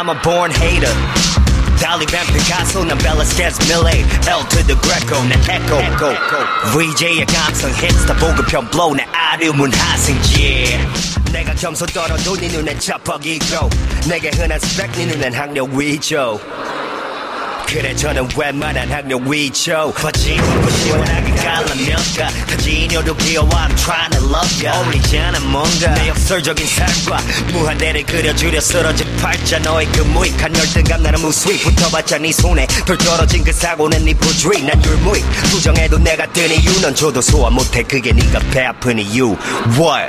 I'm a born hater. 달리 뱀 피카소 난 벨라스케스 밀레 L to the Greco 난 에코 VJ의 감성 hits 다 보급형 blow 내 아름은 하승지 내가 점수 떨어도 네 눈엔 자뻑이고 내게 흔한 스펙 네 눈엔 학력 위조 그래 저는 웬만한 학력 위조 버지고 시원하게 갈라면가 타진여도 귀여워 I'm trying to love ya 어울리잖아 뭔가 내 역설적인 삶과 무한대를 그려주려 쓰러진 팔자 너의 그 무익한 열등감 나는 무수익 붙어봤자 네 손에 덜 떨어진 그 사고는 네 부주의 난 율무익 부정해도 내가 뜬 이유는 줘도 소화 못해 그게 네가 배 아픈 이유 What?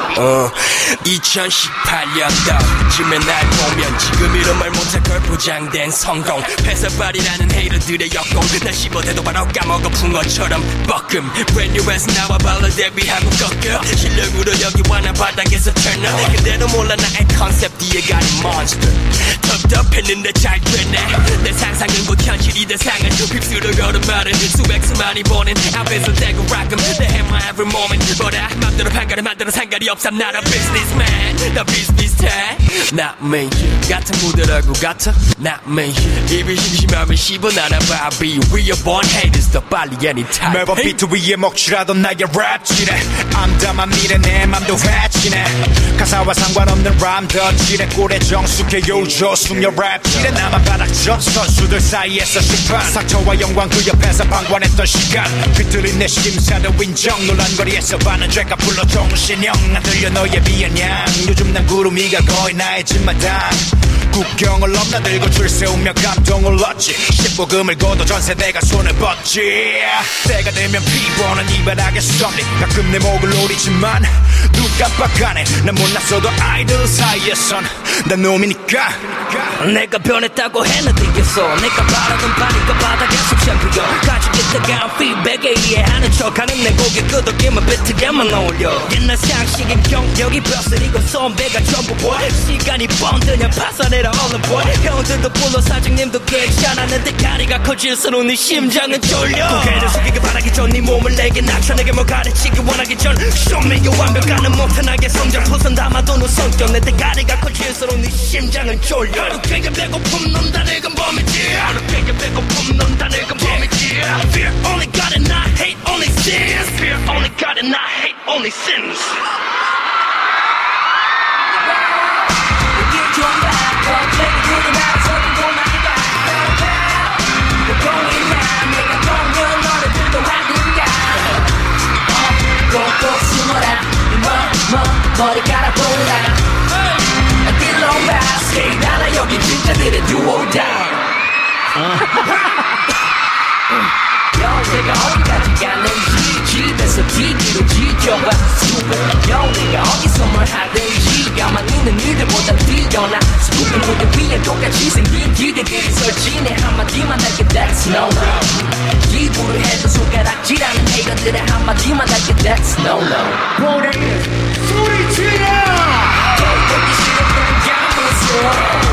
2018년도쯤에 날 보면 지금 이런 말 못할 걸 포장된 성공 패서발이라는 헤이터들의 역공 날 씹어대도 바로 까먹어 붕어처럼 뻐끔 Brand new에서 나와 발라 데뷔하고 꺾여 실력으로 여기 와나 바닥에서 turn up 근데도 몰라 나의 컨셉 뒤에 가는 monster 텁텁했는데 잘 되네 내 상상은 곧 현실이 돼 상은 휩쓸어 걸은 말은 수백 수많이 보는 앞에서 대고 락금 내 해마 every moment 뭐라 맘대로 판가를 만들어 상관이 없어 I'm not a businessman 나 비슷비슷해 Not me 같은 무대라고 같아 Not me 입이 심심하면 씹어 나나 바비 We are born haters 더 빨리 anytime 매번 비트 위에 먹칠하던 나의 랩질에 암담한 미래 내 맘도 회치네 가사와 상관없는 람 덧질에 꼴에 정숙해 요조 숙녀 랩질에 나만 바닥져 선수들 사이에서 심판 상처와 영광 그 옆에서 방관했던 시간 그들이 내 심사도 인정 논란거리에서 반은 죄가 불러 정신형 안 들려 너의 비아냥 요즘 난 구름이가 거의 나의 집마당 국경을 넘나들고 줄 세우며 감동을 얻지 신부금을 거둬 전세대가 손을 뻗지 때가 되면 피보는 이 바닥의 썸리 가끔 내 목을 노리지만 눈 깜빡하네 난 못났어도 아이들 사이에선 난 놈이니까 내가 변했다고 해는 되겠어 내가 바라던 바니까 바닥에서 챔피언 가지고 있다가 피백에 이해하는 척하는 내 고개 끄덕이면 비트게만 어울려 옛날 상식인 경력이 벼슬이고 선배가 전부 보여 시간이 뻥드냐 파산해라 얼른 보여 형들도 불러 사장님도 괜찮았는데 다리가 커질수록 네 심장은 쫄려 고개를 숙이게 바라기 전 네 몸을 내게 낮춰 내게 뭘 가르치기 원하기 전 Show me your 완벽한 못한하게 성장 토선 담아도 너 성격 내 대가리가 커질수록 네 심장은 쫄려 어떻게 배고픔 넌 다 늙은 범이지 어떻게 배고픔 넌 다 늙은 범이지 Fear only God and I hate only sins Fear only God and I hate only sins 머리카락 보라 딜러봐 스케이트 하나 여기 진짜들의 do or die 내가 어디까지 가는지 집에서 TV로 지켜봐 내가 어디서 뭘 하든지 가만히 있는 일들보다 뛰어나 스쿠프 무대 위에 똑같이 생긴 기대들이 설치네 한마디만 할게 that's no no 기부를 해도 손가락질하는 헤이터들의 한마디만 할게 that's no no 소리 질러 보기 싫은 건 야무스러워